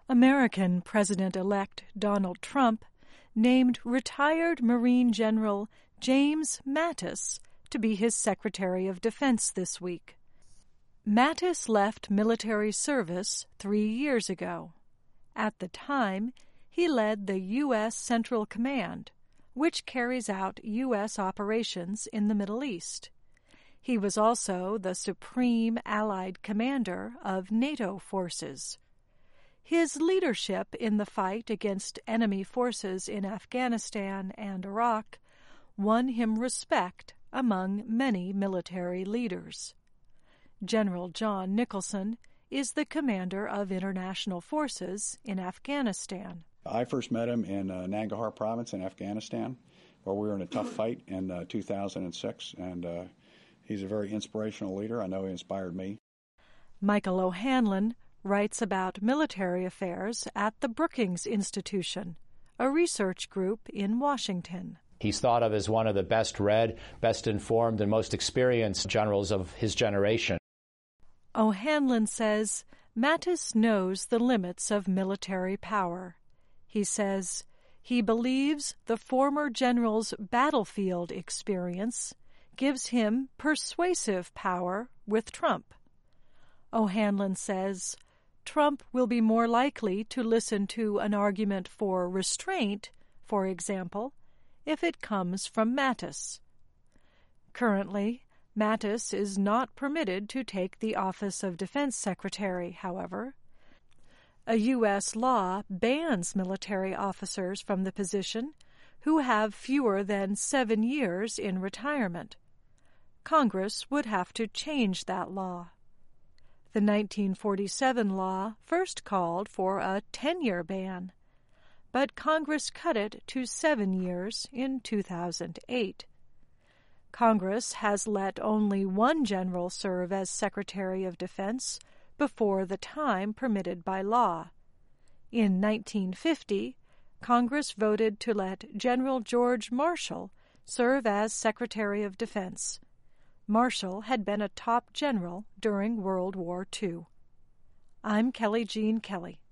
American President-elect Donald Trump named retired Marine General James Mattis to be his Secretary of Defense this week. Mattis left military service 3 years ago. At the time, he led the U.S. Central Command, which carries out U.S. operations in the Middle East. He was also the Supreme Allied Commander of NATO forces. His leadership in the fight against enemy forces in Afghanistan and Iraq won him respect among many military leaders. General John Nicholson is the commander of international forces in Afghanistan. I first met him in Nangarhar province in Afghanistan, where we were in a tough fight in 2006, and he's a very inspirational leader. I know he inspired me. Michael O'Hanlon writes about military affairs at the Brookings Institution, a research group in Washington. He's thought of as one of the best read, best informed, and most experienced generals of his generation. O'Hanlon says Mattis knows the limits of military power. He says he believes the former general's battlefield experience gives him persuasive power with Trump. O'Hanlon says Trump will be more likely to listen to an argument for restraint, for example, if it comes from Mattis. Currently, Mattis is not permitted to take the office of Defense Secretary, however. A U.S. law bans military officers from the position who have fewer than 7 years in retirement. Congress would have to change that law. The 1947 law first called for a 10-year ban, but Congress cut it to 7 years in 2008. Congress has let only one general serve as Secretary of Defense before the time permitted by law. In 1950, Congress voted to let General George Marshall serve as Secretary of Defense. Marshall had been a top general during World War II. I'm Kelly Jean Kelly.